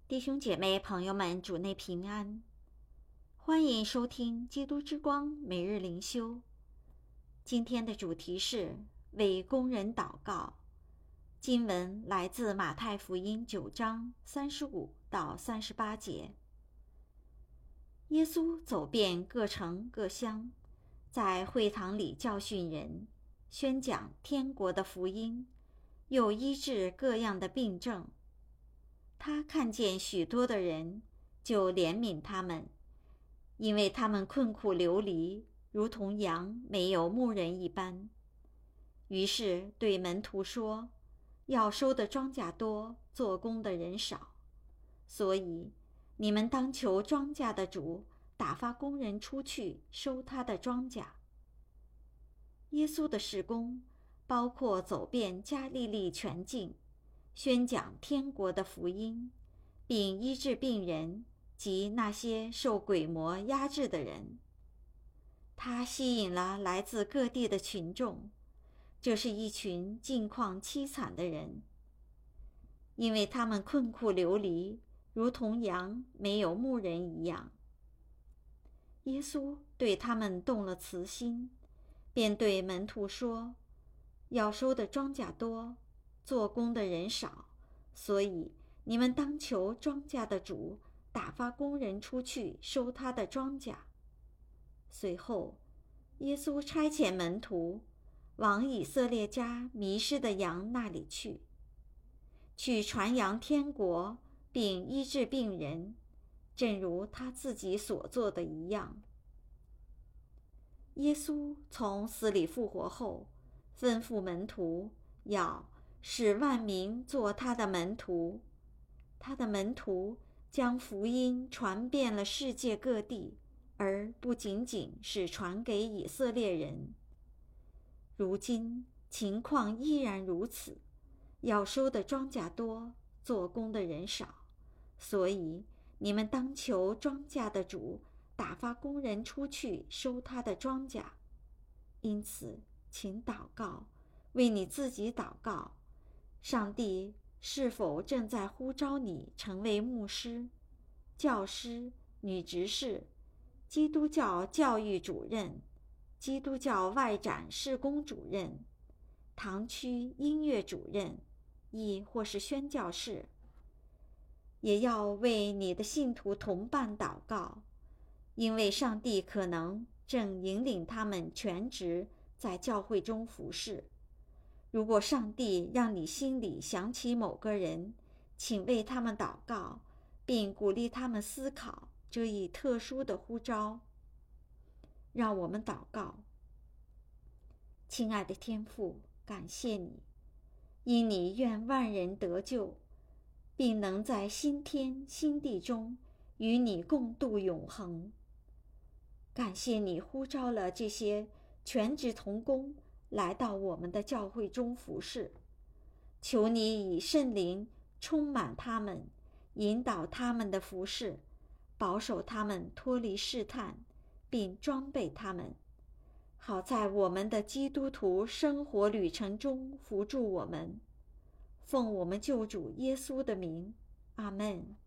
弟兄姐妹朋友们，主内平安，欢迎收听基督之光每日灵修。今天的主题是为工人祷告。经文来自马太福音9章35到38节。耶稣走遍各城各乡，在会堂里教训人，宣讲天国的福音，又医治各样的病症。他看见许多的人，就怜悯他们，因为他们困苦流离，如同羊没有牧人一般。于是对门徒说，要收的庄稼多，做工的人少，所以你们当求庄稼的主打发工人出去收他的庄稼。耶稣的事工包括走遍加利利全境，宣讲天国的福音，并医治病人及那些受鬼魔压制的人。他吸引了来自各地的群众，这是一群境况凄惨的人，因为他们困苦流离，如同羊没有牧人一样。耶稣对他们动了慈心，便对门徒说，要收的庄稼多，做工的人少，所以你们当求庄稼的主打发工人出去收他的庄稼。随后，耶稣差遣门徒往以色列家迷失的羊那里去传扬天国，并医治病人，正如他自己所做的一样。耶稣从死里复活后，吩咐门徒要使万民做他的门徒。他的门徒将福音传遍了世界各地，而不仅仅是传给以色列人。如今情况依然如此，要收的庄稼多，做工的人少，所以你们当求庄稼的主打发工人出去收他的庄稼。因此，请祷告，为你自己祷告，上帝是否正在呼召你成为牧师、教师、女执事、基督教教育主任、基督教外展事工主任、堂区音乐主任，亦或是宣教士。也要为你的信徒同伴祷告，因为上帝可能正引领他们全职在教会中服侍。如果上帝让你心里想起某个人，请为他们祷告，并鼓励他们思考这一特殊的呼召。让我们祷告。亲爱的天父，感谢你，因你愿万人得救，并能在新天新地中与你共度永恒。感谢你呼召了这些全职同工来到我们的教会中服侍，求你以圣灵充满他们，引导他们的服侍，保守他们脱离试探，并装备他们，好在我们的基督徒生活旅程中扶助我们。奉我们救主耶稣的名，阿们。